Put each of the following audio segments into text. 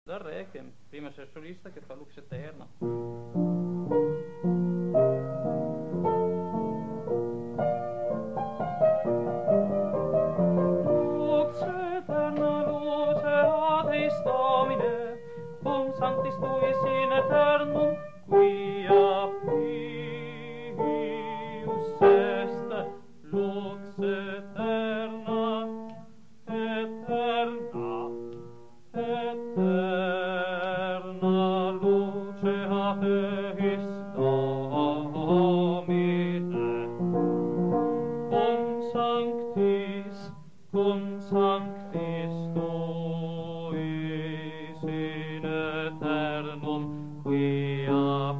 dal re, che prima c'è il solista che fa Lux Eterna. Lux eterna luce ad eis Domine, cum sanctis tuis in aeternum, quia pius est, lux eterna, eterna, eterna luce ad eis Domine, cum sanctis tuis in aeternum, quia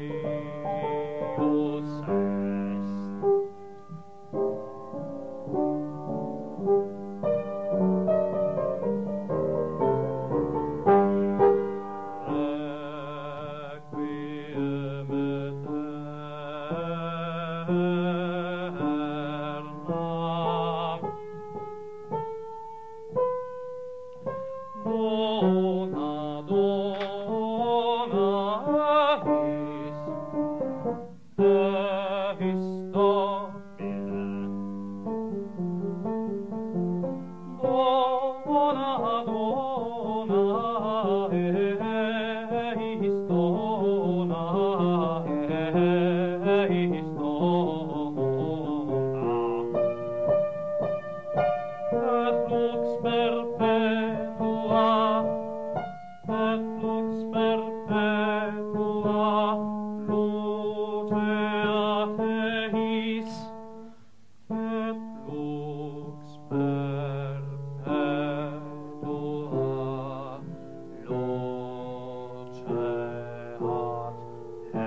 pius est. Requiem aeterna, dona, dona eis, eis Domine. Dona, dona eis, dona eis, dona. Et lux perpetua, et lux perpetua, luce ad eis, et lux perpetua, luce ad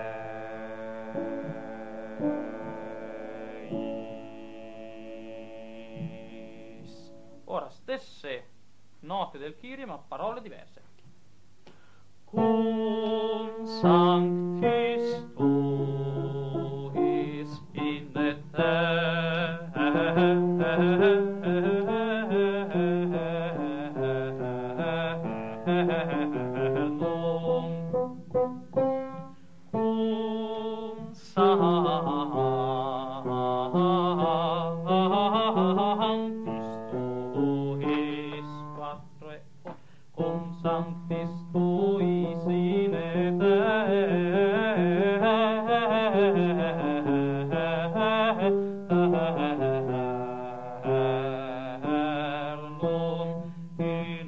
eis. Ora, stesse note del Kyrie, ma parole diverse. Cum sanctis tuis in aeternum, cum sanctis tuis, cum sanctis tuis in aeternum, in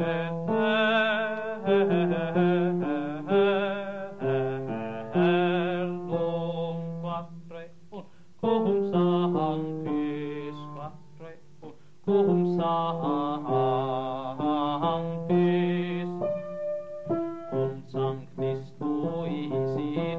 aeternum, cum sanctis, cum sanctis, cum sanctis tuis in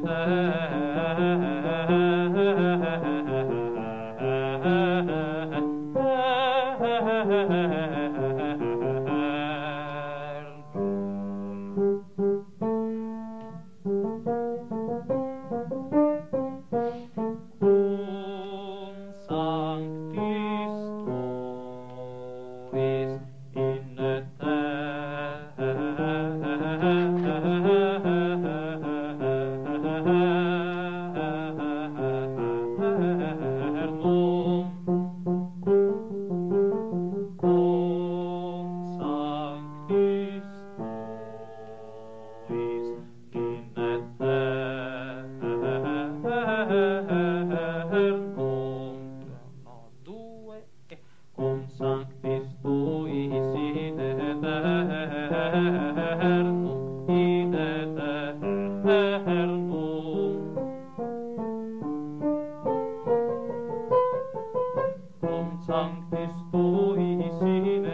sanctis tuis in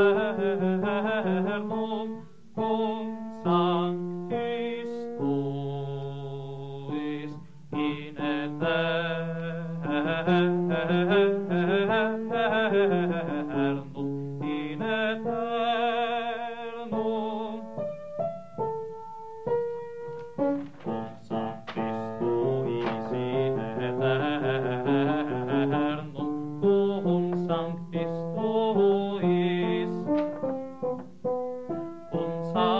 aeternum, cum sanctis tuis in aeternum, in aeternum, cum sanctis tuis in aeternum, cum sanctis tuis, cum sanctis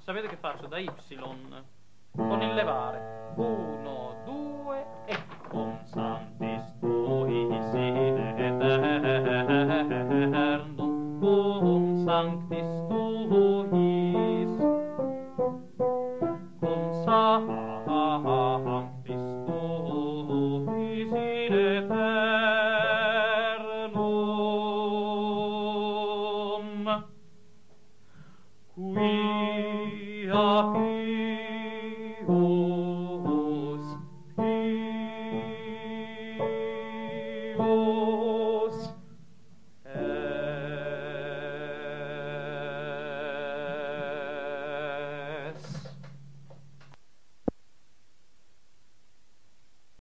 sapete che faccio da Y con il levare 1, 2 e con Sanctis tuis in eternum, con Sanctis tuis, con